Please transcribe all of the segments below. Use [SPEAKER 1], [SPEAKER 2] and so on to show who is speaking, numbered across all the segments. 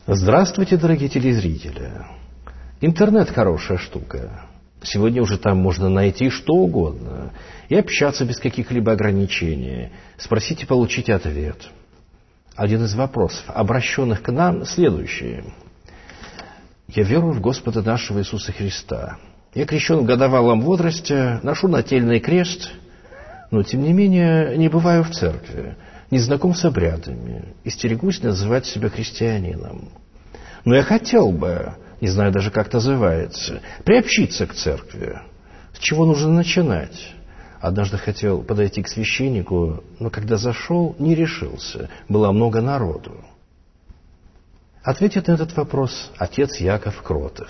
[SPEAKER 1] Здравствуйте, дорогие телезрители. Интернет хорошая штука. Сегодня уже там можно найти что угодно и общаться без каких-либо ограничений, спросить и получить ответ. Один из вопросов, обращенных к нам, следующий. Я верую в Господа нашего Иисуса Христа. Я крещен в годовалом возрасте, ношу нательный крест, но, тем не менее, не бываю в церкви, не знаком с обрядами и стерегусь называть себя христианином. Но я хотел бы, не знаю даже, как называется, приобщиться к церкви. С чего нужно начинать? Однажды хотел подойти к священнику, но когда зашел, не решился. Было много народу. Ответит на этот вопрос отец Яков Кротов.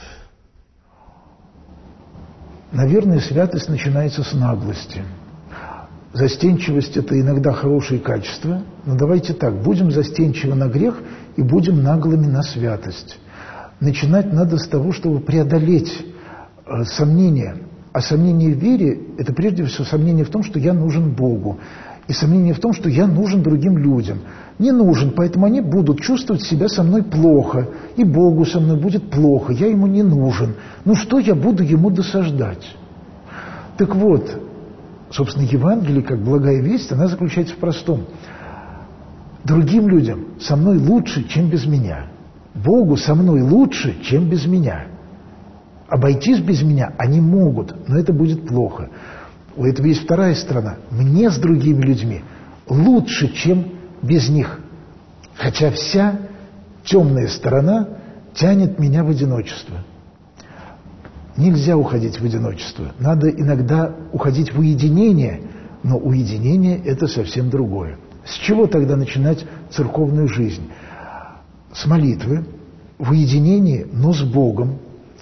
[SPEAKER 2] Наверное, святость начинается с наглости. Застенчивость – это иногда хорошие качества, но давайте так, будем застенчивы на грех и будем наглыми на святость. Начинать надо с того, чтобы преодолеть сомнения. А сомнение в вере – это прежде всего сомнение в том, что я нужен Богу. И сомнение в том, что я нужен другим людям. Не нужен, поэтому они будут чувствовать себя со мной плохо. И Богу со мной будет плохо, я ему не нужен. Ну что я буду ему досаждать? Так вот, собственно, Евангелие, как благая весть, она заключается в простом. Другим людям со мной лучше, чем без меня. Богу со мной лучше, чем без меня. Обойтись без меня они могут, но это будет плохо. У этого есть вторая сторона. Мне с другими людьми лучше, чем без них. Хотя вся темная сторона тянет меня в одиночество. Нельзя уходить в одиночество. Надо иногда уходить в уединение, но уединение – это совсем другое. С чего тогда начинать церковную жизнь? С молитвы, в уединении, но с Богом.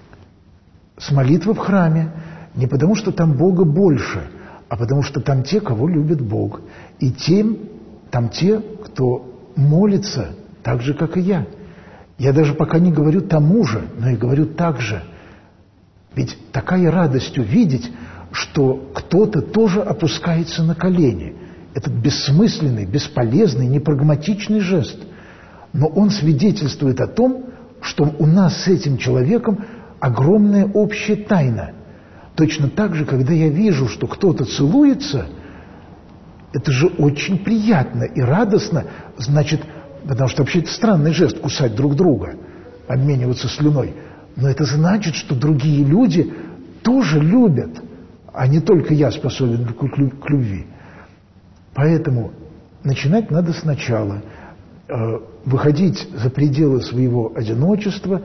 [SPEAKER 2] С молитвы в храме. Не потому, что там Бога больше, а потому, что там те, кого любит Бог. И там те, кто молится так же, как и я. Я даже пока не говорю тому же, но и говорю так же. Ведь такая радость увидеть, что кто-то тоже опускается на колени. Этот бессмысленный, бесполезный, непрагматичный жест. Но он свидетельствует о том, что у нас с этим человеком огромная общая тайна. Точно так же, когда я вижу, что кто-то целуется, это же очень приятно и радостно, значит, потому что вообще это странный жест — кусать друг друга, обмениваться слюной. Но это значит, что другие люди тоже любят, а не только я способен к любви. Поэтому начинать надо сначала. Выходить за пределы своего одиночества,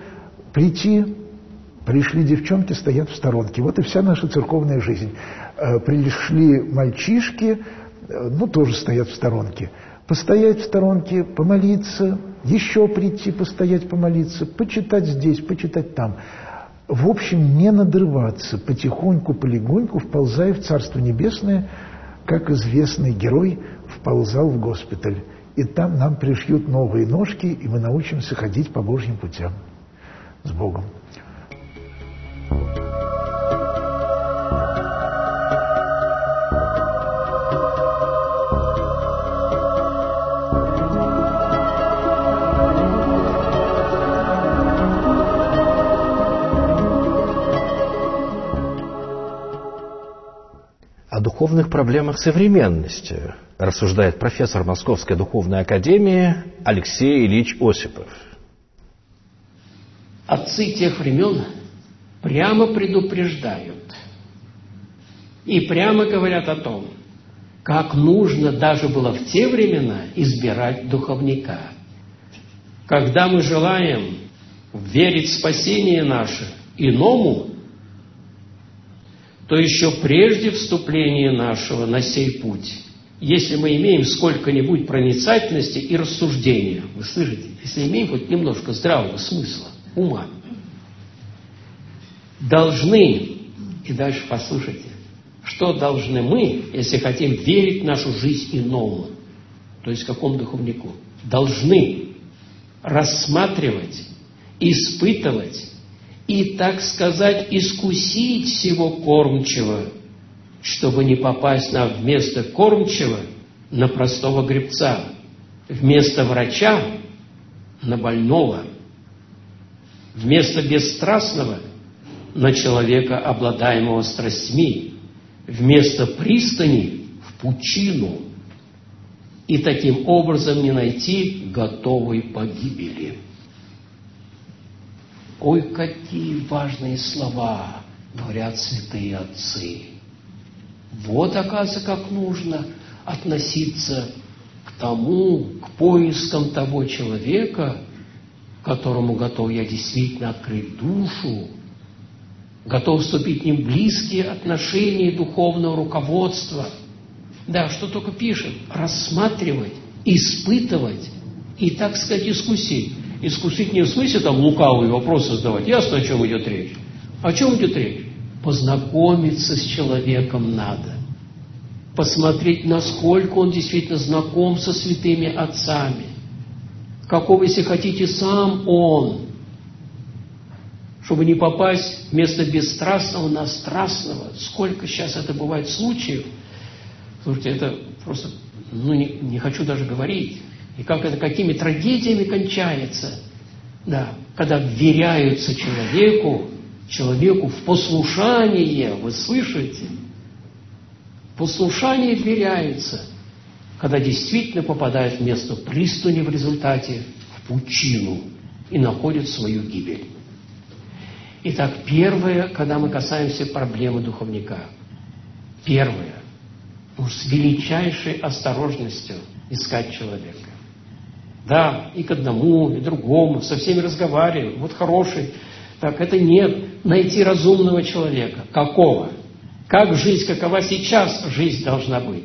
[SPEAKER 2] пришли девчонки, стоят в сторонке. Вот и вся наша церковная жизнь. Пришли мальчишки, тоже стоят в сторонке. Постоять в сторонке, помолиться, еще прийти, постоять, помолиться, почитать здесь, почитать там. В общем, не надрываться, потихоньку, полегоньку, вползая в Царство Небесное, как известный герой вползал в госпиталь. И там нам пришьют новые ножки, и мы научимся ходить по Божьим путям. С Богом.
[SPEAKER 1] О духовных проблемах современности рассуждает профессор Московской духовной академии Алексей Ильич Осипов.
[SPEAKER 3] Отцы тех времен прямо предупреждают и прямо говорят о том, как нужно даже было в те времена избирать духовника. Когда мы желаем верить в спасение наше иному, то еще прежде вступления нашего на сей путь, если мы имеем сколько-нибудь проницательности и рассуждения, вы слышите, если имеем хоть немножко здравого смысла, ума, должны, и дальше послушайте, что должны мы, если хотим верить в нашу жизнь иному, то есть какому духовнику, должны рассматривать, испытывать и, так сказать, искусить всего кормчего, чтобы не попасть вместо кормчего на простого гребца, вместо врача на больного, вместо бесстрастного на человека, обладаемого страстьми, вместо пристани в пучину, и таким образом не найти готовой погибели. Ой, какие важные слова говорят святые отцы. Вот, оказывается, как нужно относиться к тому, к поискам того человека, которому готов я действительно открыть душу, готов вступить в ним в близкие отношения духовного руководства. Да, что только пишет, рассматривать, испытывать и, так сказать, искусить. Искусить не в смысле там лукавые вопросы задавать. Ясно, о чем идет речь. О чем идет речь? Познакомиться с человеком надо. Посмотреть, насколько он действительно знаком со святыми отцами. Каков, если хотите, сам он. Чтобы не попасть вместо бесстрастного на страстного. Сколько сейчас это бывает случаев. Слушайте, это просто, не хочу даже говорить. И как это, какими трагедиями кончается, да, когда вверяются человеку в послушание, вы слышите? Послушание вверяется, когда действительно попадает вместо пристани в результате в пучину и находит свою гибель. Итак, первое, когда мы касаемся проблемы духовника, первое, с величайшей осторожностью искать человека. Да, и к одному, и к другому, со всеми разговариваем. Вот хороший. Так, это нет. Найти разумного человека. Какого? Как жизнь, какова сейчас жизнь должна быть?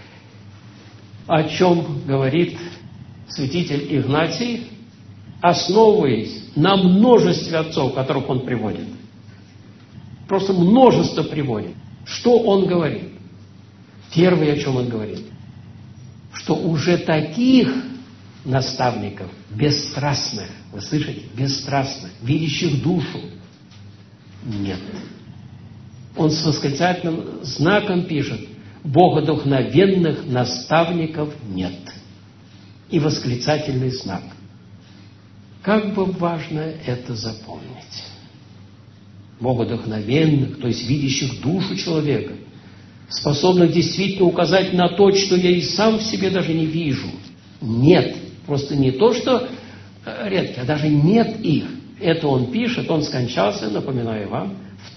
[SPEAKER 3] О чем говорит святитель Игнатий, основываясь на множестве отцов, которых он приводит. Просто множество приводит. Что он говорит? Первое, о чем он говорит, что уже таких наставников, бесстрастных, вы слышите, бесстрастных, видящих душу, нет. Он с восклицательным знаком пишет: богодухновенных наставников нет. И восклицательный знак. Как бы важно это запомнить. Богодухновенных, то есть видящих душу человека, способных действительно указать на то, что я и сам в себе даже не вижу. Нет. Просто не то, что редко, а даже нет их. Это он пишет, он скончался, напоминаю вам, в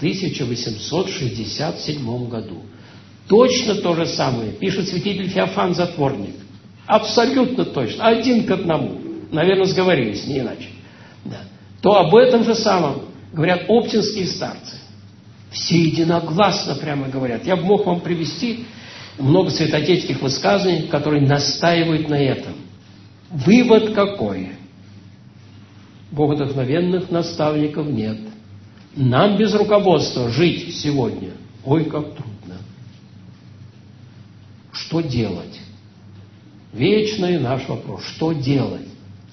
[SPEAKER 3] 1867 году. Точно то же самое пишет святитель Феофан Затворник. Абсолютно точно. Один к одному. Наверное, сговорились, не иначе. Да. То об этом же самом говорят оптинские старцы. Все единогласно прямо говорят. Я бы мог вам привести много святоотеческих высказываний, которые настаивают на этом. Вывод какой? Богодухновенных наставников нет. Нам без руководства жить сегодня, ой, как трудно. Что делать? Вечный наш вопрос. Что делать?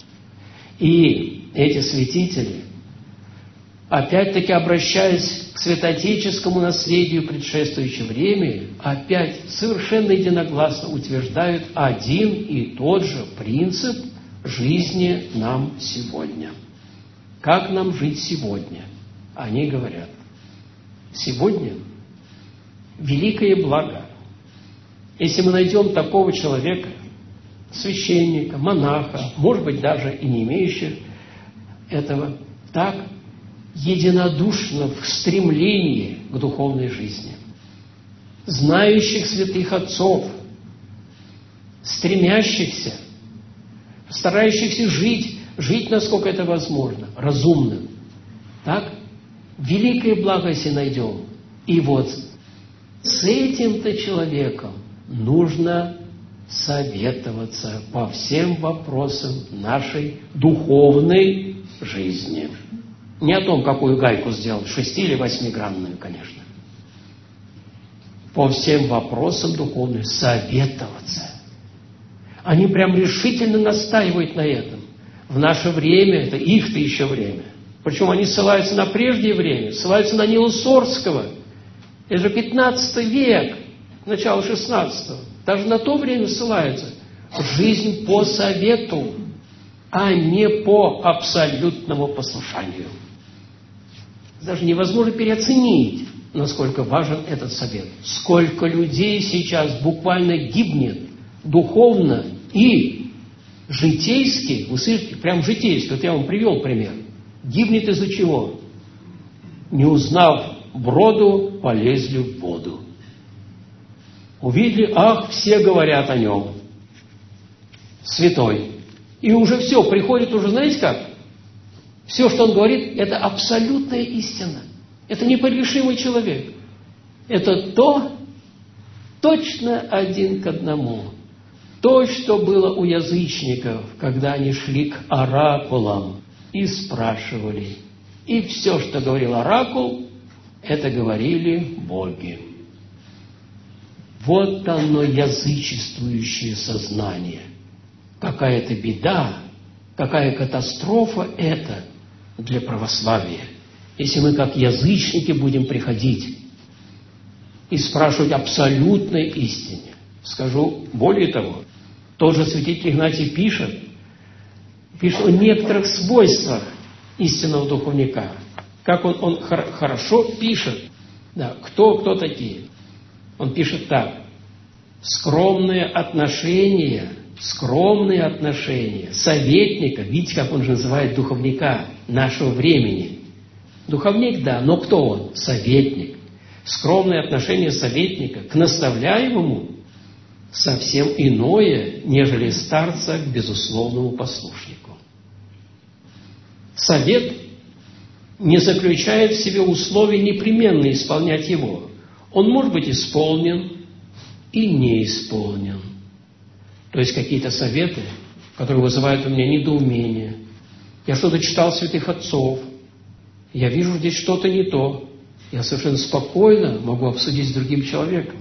[SPEAKER 3] И эти святители, опять-таки обращаясь к святоотеческому наследию предшествующего времени, опять совершенно единогласно утверждают один и тот же принцип жизни нам сегодня. Как нам жить сегодня? Они говорят, сегодня великое благо, если мы найдем такого человека, священника, монаха, может быть, даже и не имеющих этого, так единодушно в стремлении к духовной жизни, знающих святых отцов, стремящихся, старающихся жить, насколько это возможно, разумным. Так? Великое благо, если найдем. И вот с этим-то человеком нужно советоваться по всем вопросам нашей духовной жизни. Не о том, какую гайку сделать, 6- или 8-гранную, конечно. По всем вопросам духовной советоваться. Они прям решительно настаивают на этом. В наше время, это их-то еще время. Причем они ссылаются на прежнее время, ссылаются на Нила Сорского. Это же 15 век, начало 16-го. Даже на то время ссылаются. Жизнь по совету, а не по абсолютному послушанию. Даже невозможно переоценить, насколько важен этот совет. Сколько людей сейчас буквально гибнет духовно и житейски, вы слышите, прям житейски, вот я вам привел пример, гибнет из-за чего? Не узнав броду, полезли в воду. Увидели, ах, все говорят о нем. Святой. И уже все, приходит уже, знаете как? Все, что он говорит, это абсолютная истина. Это непогрешимый человек. Это то, точно один к одному. То, что было у язычников, когда они шли к оракулам и спрашивали. И все, что говорил оракул, это говорили боги. Вот оно язычествующее сознание. Какая-то беда, какая катастрофа это для православия. Если мы как язычники будем приходить и спрашивать абсолютной истине. Скажу более того, тот же святитель Игнатий пишет о некоторых свойствах истинного духовника. Как он хорошо пишет. Да, кто такие? Он пишет так. Скромные отношения советника, видите, как он же называет духовника нашего времени. Духовник, да, но кто он? Советник. Скромное отношение советника к наставляемому совсем иное, нежели старца к безусловному послушнику. Совет не заключает в себе условий непременно исполнять его. Он может быть исполнен и не исполнен. То есть какие-то советы, которые вызывают у меня недоумение. Я что-то читал святых отцов, я вижу здесь что-то не то. Я совершенно спокойно могу обсудить с другим человеком.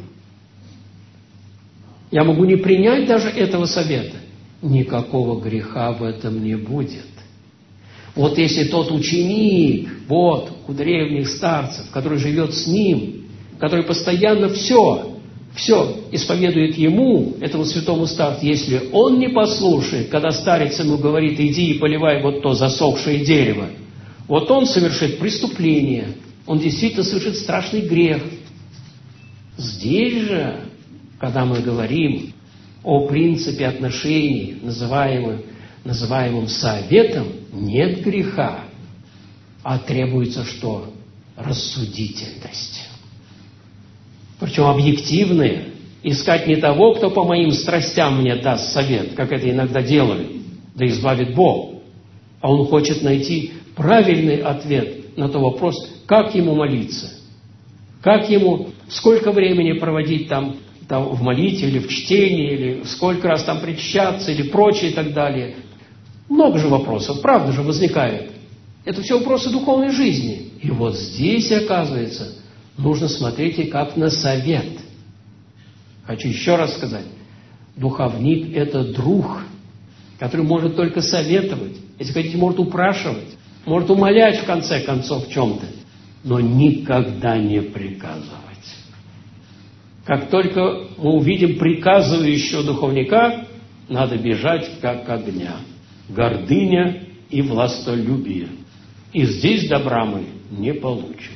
[SPEAKER 3] Я могу не принять даже этого совета. Никакого греха в этом не будет. Вот если тот ученик, вот, у древних старцев, который живет с ним, который постоянно все исповедует ему, этому святому старцу, если он не послушает, когда старец ему говорит, иди и поливай вот то засохшее дерево, вот он совершит преступление, он действительно совершит страшный грех. Здесь же, когда мы говорим о принципе отношений, называемым советом, нет греха, а требуется что? Рассудительность. Причем объективные. Искать не того, кто по моим страстям мне даст совет, как это иногда делают, да избавит Бог. А он хочет найти правильный ответ на тот вопрос, как ему молиться, как ему, сколько времени проводить там в молитве или в чтении, или сколько раз там причащаться, или прочее и так далее. Много же вопросов, правда же, возникает. Это все вопросы духовной жизни. И вот здесь, оказывается, нужно смотреть и как на совет. Хочу еще раз сказать, духовник – это друг, который может только советовать, если хотите, может упрашивать, может умолять в конце концов в чем-то, но никогда не приказывать. Как только мы увидим приказывающего духовника, надо бежать как огня. Гордыня и властолюбие. И здесь добра мы не получим.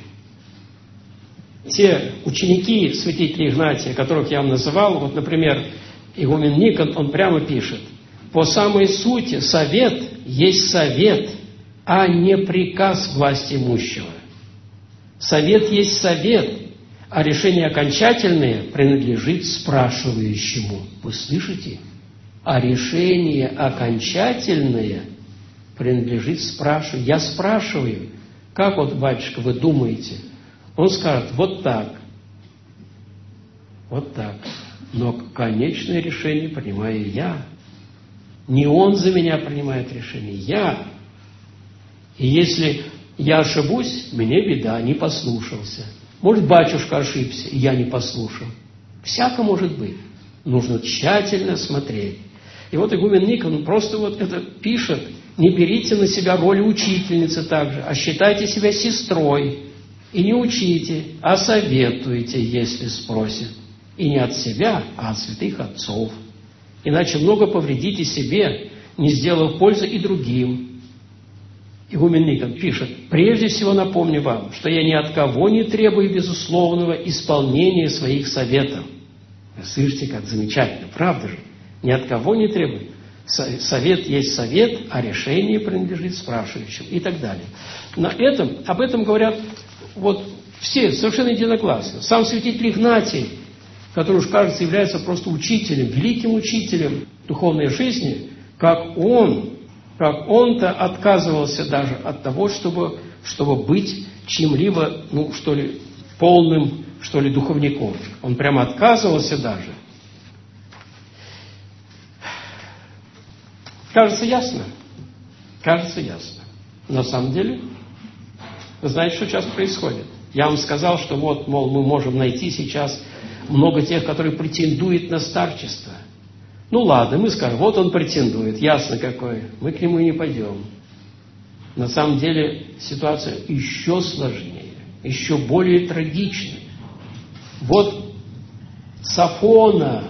[SPEAKER 3] Те ученики святителя Игнатия, которых я вам называл, вот, например, игумен Никон, он прямо пишет, по самой сути совет есть совет, а не приказ власть имущего. Совет есть совет, а решение окончательное принадлежит спрашивающему. Вы слышите? А решение окончательное принадлежит спрашивающему. Я спрашиваю, как вот, батюшка, вы думаете? Он скажет, вот так. Но конечное решение принимаю я. Не он за меня принимает решение, я. И если я ошибусь, мне беда, не послушался. Может, батюшка ошибся, и я не послушал. Всяко может быть. Нужно тщательно смотреть. И вот игумен Никон просто вот это пишет. Не берите на себя роль учительницы также, а считайте себя сестрой. И не учите, а советуйте, если спросят. И не от себя, а от святых отцов. Иначе много повредите себе, не сделав пользы и другим. игумен Никон пишет: «Прежде всего напомню вам, что я ни от кого не требую безусловного исполнения своих советов». Вы слышите, как замечательно, правда же? Ни от кого не требую. Совет есть совет, а решение принадлежит спрашивающему и так далее. Об этом говорят вот все совершенно единогласно. Сам святитель Игнатий, который уж, кажется, является просто учителем, великим учителем духовной жизни, как он-то отказывался даже от того, чтобы быть чьим-либо, полным, духовником. Он прямо отказывался даже. Кажется ясно? Кажется ясно. На самом деле, вы знаете, что сейчас происходит? Я вам сказал, что мы можем найти сейчас много тех, которые претендуют на старчество. Ладно, мы скажем, вот он претендует, ясно какой, мы к нему и не пойдем. На самом деле ситуация еще сложнее, еще более трагичная. Вот с Афона,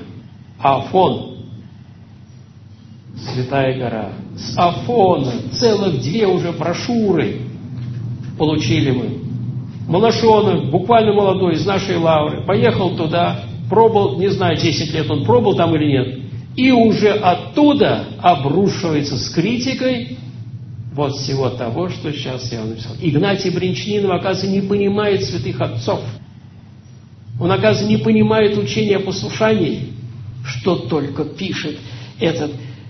[SPEAKER 3] Святая гора, с Афона целых 2 уже брошюры получили мы. Монашонок, буквально молодой, из нашей лавры, поехал туда, пробовал, не знаю, 10 лет он пробовал там или нет, и уже оттуда обрушивается с критикой вот всего того, что сейчас я вам написал. Игнатий Бринчанинов, оказывается, не понимает святых отцов. Он, оказывается, не понимает учения о послушании, что только пишет этот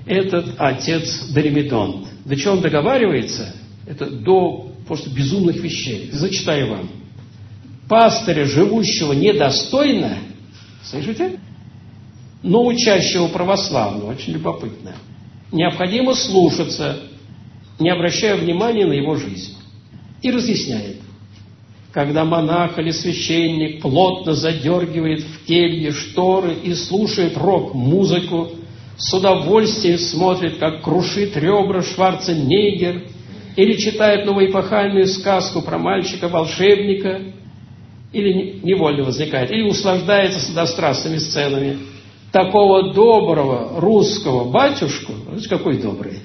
[SPEAKER 3] отец Доримедонт. До чего он договаривается? Это до просто безумных вещей. Зачитаю вам. Пастыря, живущего недостойно, слышите? Но учащего православного, очень любопытно, необходимо слушаться, не обращая внимания на его жизнь. И разъясняет. Когда монах или священник плотно задергивает в келье шторы и слушает рок-музыку, с удовольствием смотрит, как крушит ребра Шварценеггер, или читает новоэпохальную сказку про мальчика-волшебника, или невольно возникает, или услаждается сладострастными сценами. Такого доброго русского батюшку, знаете, какой добрый,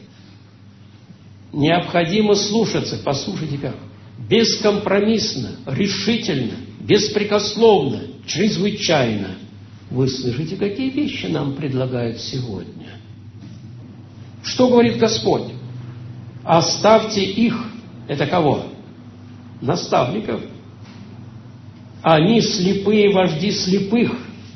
[SPEAKER 3] необходимо слушаться, послушайте как, бескомпромиссно, решительно, беспрекословно, чрезвычайно. Вы слышите, какие вещи нам предлагают сегодня? Что говорит Господь? Оставьте их. Это кого? Наставников. Они слепые вожди слепых.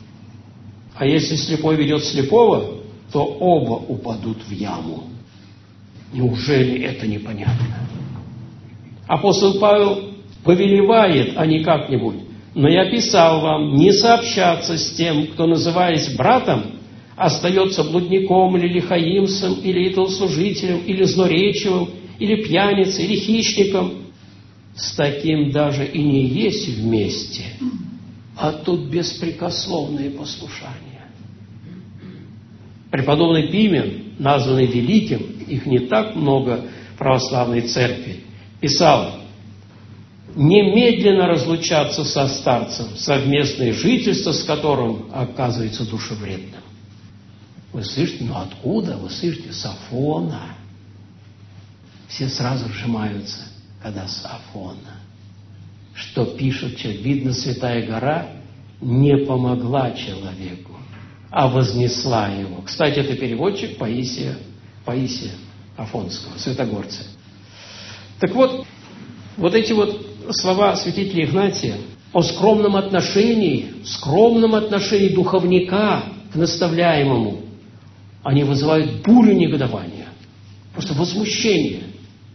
[SPEAKER 3] А если слепой ведет слепого, то оба упадут в яму. Неужели это непонятно? Апостол Павел повелевает, а не как-нибудь. Но я писал вам не сообщаться с тем, кто, называясь братом, остается блудником или лихаимцем, или идолослужителем, или злоречивым, или пьяницей, или хищником. С таким даже и не есть вместе, а тут беспрекословное послушание. Преподобный Пимен, названный великим, их не так много в православной церкви, писал: немедленно разлучаться со старцем, совместное жительство с которым оказывается душевредным. Вы слышите? Откуда? Вы слышите? С Афона. Все сразу сжимаются, когда с Афона. Что пишет человек? Видно, Святая гора не помогла человеку, а вознесла его. Кстати, это переводчик Паисия Афонского, святогорца. Так вот эти слова святителя Игнатия о скромном отношении духовника к наставляемому, они вызывают бурю негодования, просто возмущение.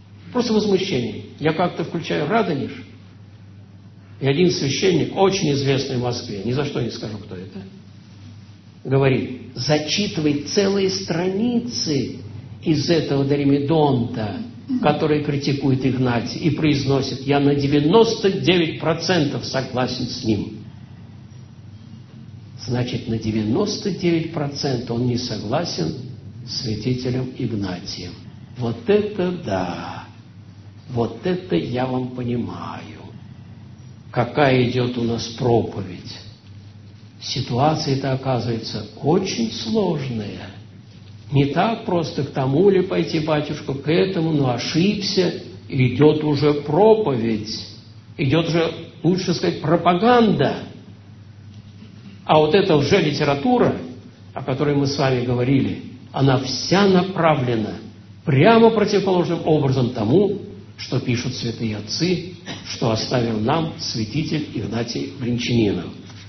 [SPEAKER 3] Я как-то включаю Радонеж, и один священник, очень известный в Москве, ни за что не скажу, кто это, говорит, зачитывает целые страницы из этого Доримедонта, который критикует Игнатия, и произносит: я на 99% согласен с ним. Значит, на 99% он не согласен с святителем Игнатием. Вот это да! Вот это я вам понимаю. Какая идет у нас проповедь. Ситуация-то оказывается очень сложная. Не так просто к тому ли пойти, батюшка, к этому, ошибся, идет уже проповедь, идет уже, лучше сказать, пропаганда. А вот эта лжелитература, о которой мы с вами говорили, она вся направлена прямо противоположным образом тому, что пишут святые отцы, что оставил нам святитель Игнатий Бринчанинов.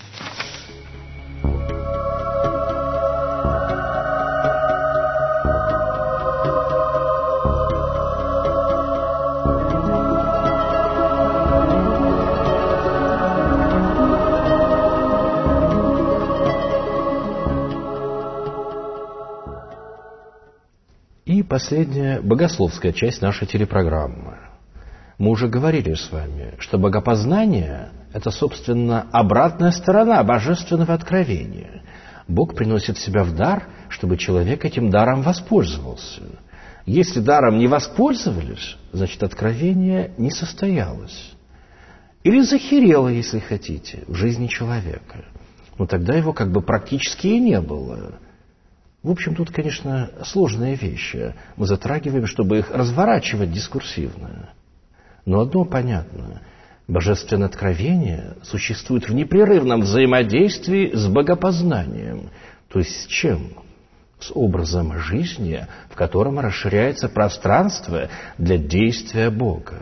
[SPEAKER 1] И последняя богословская часть нашей телепрограммы. Мы уже говорили с вами, что богопознание – это, собственно, обратная сторона божественного откровения. Бог приносит себя в дар, чтобы человек этим даром воспользовался. Если даром не воспользовались, значит, откровение не состоялось. Или захерело, если хотите, в жизни человека. Но тогда его как бы практически и не было. В общем, тут, конечно, сложные вещи. Мы затрагиваем, чтобы их разворачивать дискурсивно. Но одно понятно. Божественное откровение существует в непрерывном взаимодействии с богопознанием. То есть с чем? С образом жизни, в котором расширяется пространство для действия Бога.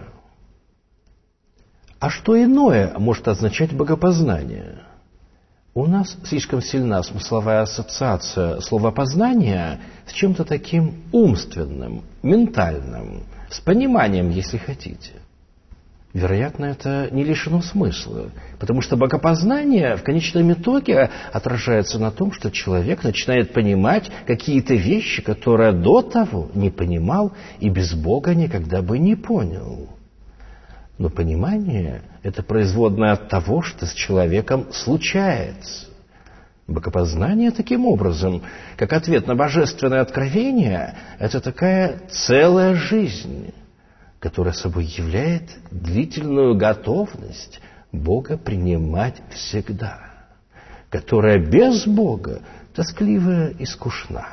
[SPEAKER 1] А что иное может означать богопознание? У нас слишком сильна смысловая ассоциация слова «познание» с чем-то таким умственным, ментальным, с пониманием, если хотите. Вероятно, это не лишено смысла, потому что богопознание в конечном итоге отражается на том, что человек начинает понимать какие-то вещи, которые до того не понимал и без Бога никогда бы не понял. Но понимание – это производное от того, что с человеком случается. Богопознание таким образом, как ответ на божественное откровение, это такая целая жизнь, которая собой являет длительную готовность Бога принимать всегда, которая без Бога тоскливая и скучна.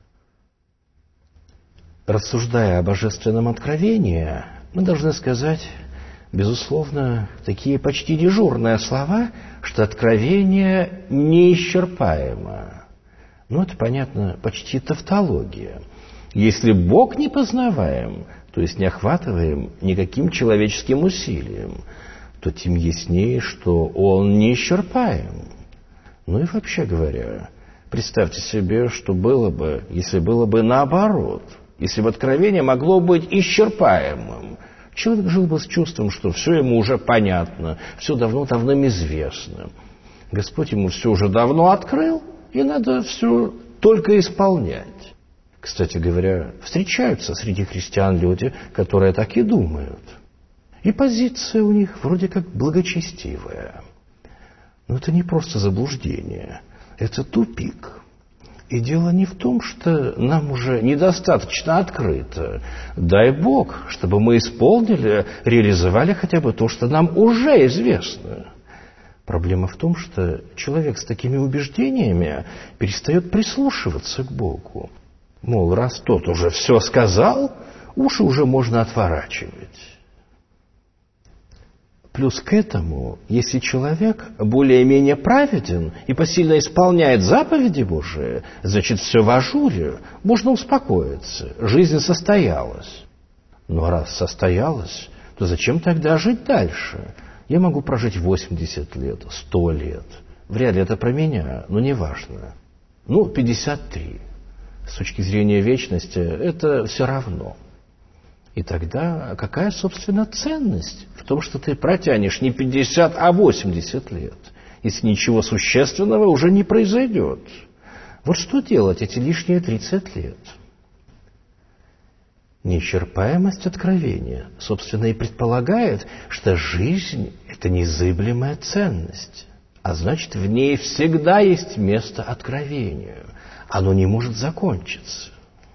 [SPEAKER 1] Рассуждая о божественном откровении, мы должны сказать, безусловно, такие почти дежурные слова, что откровение неисчерпаемо. Ну, это, понятно, почти тавтология. Если Бог не познаваем, то есть не охватываем никаким человеческим усилием, то тем яснее, что Он неисчерпаем. Ну и вообще говоря, представьте себе, что было бы, если было бы наоборот, если бы откровение могло быть исчерпаемым. Человек жил бы с чувством, что все ему уже понятно, все давно-давно известно. Господь ему все уже давно открыл, и надо все только исполнять. Кстати говоря, встречаются среди христиан люди, которые так и думают. И позиция у них вроде как благочестивая. Но это не просто заблуждение, это тупик. И дело не в том, что нам уже недостаточно открыто. Дай Бог, чтобы мы исполнили, реализовали хотя бы то, что нам уже известно. Проблема в том, что человек с такими убеждениями перестает прислушиваться к Богу. Мол, раз тот уже все сказал, уши уже можно отворачивать. Плюс к этому, если человек более-менее праведен и посильно исполняет заповеди Божии, значит, все в ажуре, можно успокоиться, жизнь состоялась. Но раз состоялась, то зачем тогда жить дальше? Я могу прожить 80 лет, 100 лет. Вряд ли это про меня, но неважно. 53. С точки зрения вечности это все равно. И тогда какая, собственно, ценность в том, что ты протянешь не 50, а 80 лет, если ничего существенного уже не произойдет? Вот что делать эти лишние 30 лет? Неисчерпаемость откровения, собственно, и предполагает, что жизнь – это незыблемая ценность, а значит, в ней всегда есть место откровению. Оно не может закончиться.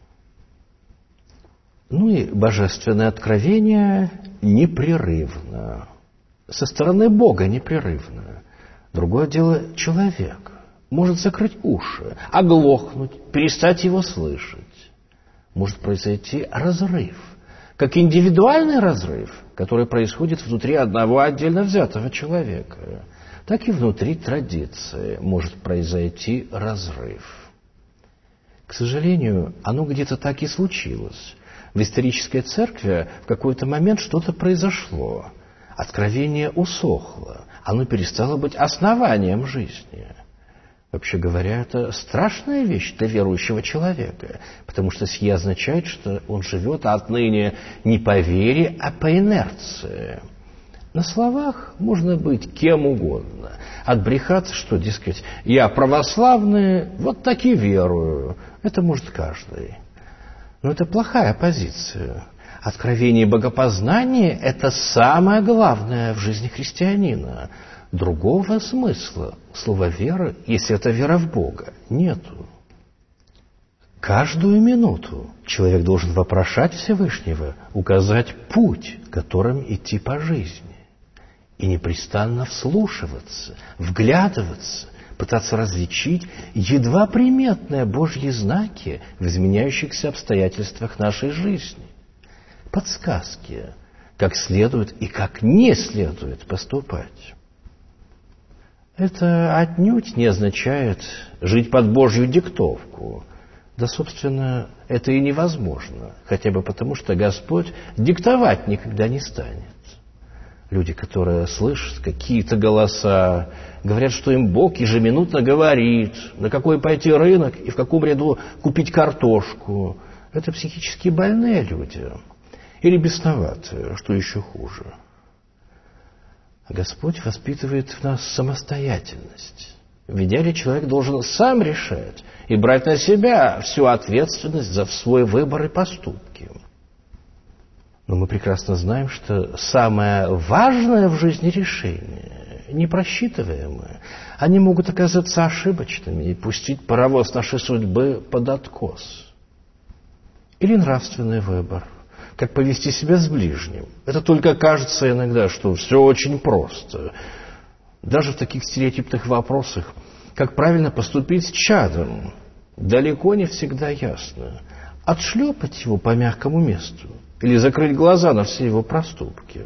[SPEAKER 1] И божественное откровение непрерывно. Со стороны Бога непрерывно. Другое дело – человек может закрыть уши, оглохнуть, перестать его слышать. Может произойти разрыв, как индивидуальный разрыв, который происходит внутри одного отдельно взятого человека, так и внутри традиции может произойти разрыв. К сожалению, оно где-то так и случилось. В исторической церкви в какой-то момент что-то произошло. Откровение усохло. Оно перестало быть основанием жизни. Вообще говоря, это страшная вещь для верующего человека, потому что сия означает, что он живет отныне не по вере, а по инерции. На словах можно быть кем угодно. Отбрехаться, что, дескать, я православный, вот так и верую. Это может каждый. Но это плохая позиция. Откровение и богопознание – это самое главное в жизни христианина. Другого смысла слова «вера», если это вера в Бога, нету. Каждую минуту человек должен вопрошать Всевышнего, указать путь, которым идти по жизни. И непрестанно вслушиваться, вглядываться, пытаться различить едва приметные Божьи знаки в изменяющихся обстоятельствах нашей жизни. Подсказки, как следует и как не следует поступать. Это отнюдь не означает жить под Божью диктовку. Да, собственно, это и невозможно, хотя бы потому, что Господь диктовать никогда не станет. Люди, которые слышат какие-то голоса, говорят, что им Бог ежеминутно говорит, на какой пойти рынок и в каком ряду купить картошку. Это психически больные люди. Или бесноватые, что еще хуже. Господь воспитывает в нас самостоятельность. В идеале человек должен сам решать и брать на себя всю ответственность за свой выбор и поступки. Но мы прекрасно знаем, что самое важное в жизни решение, непросчитываемое, они могут оказаться ошибочными и пустить паровоз нашей судьбы под откос. Или нравственный выбор, как повести себя с ближним. Это только кажется иногда, что все очень просто. Даже в таких стереотипных вопросах, как правильно поступить с чадом, далеко не всегда ясно. Отшлепать его по мягкому месту или закрыть глаза на все его проступки.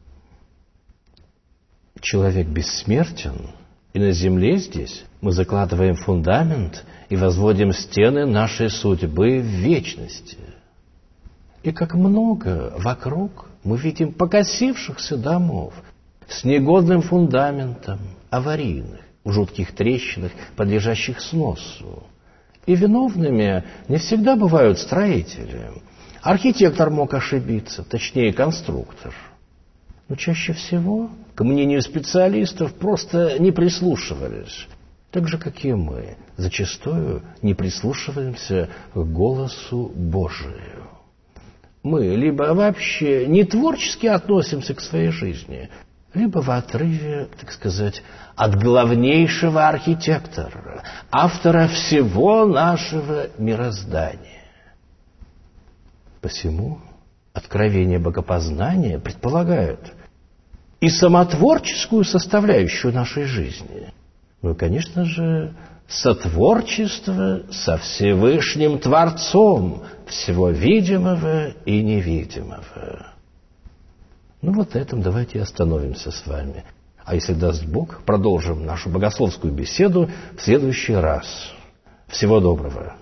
[SPEAKER 1] Человек бессмертен, и на земле здесь мы закладываем фундамент и возводим стены нашей судьбы в вечности. И как много вокруг мы видим покосившихся домов с негодным фундаментом, аварийных, в жутких трещинах, подлежащих сносу. И виновными не всегда бывают строители. Архитектор мог ошибиться, точнее конструктор. Но чаще всего, к мнению специалистов, просто не прислушивались. Так же, как и мы, зачастую не прислушиваемся к голосу Божию. Мы либо вообще не творчески относимся к своей жизни, либо в отрыве, так сказать, от главнейшего архитектора, автора всего нашего мироздания. Посему откровение богопознания предполагает и самотворческую составляющую нашей жизни, ну и, конечно же, сотворчество со Всевышним Творцом всего видимого и невидимого. Ну вот на этом давайте остановимся с вами. А если даст Бог, продолжим нашу богословскую беседу в следующий раз. Всего доброго.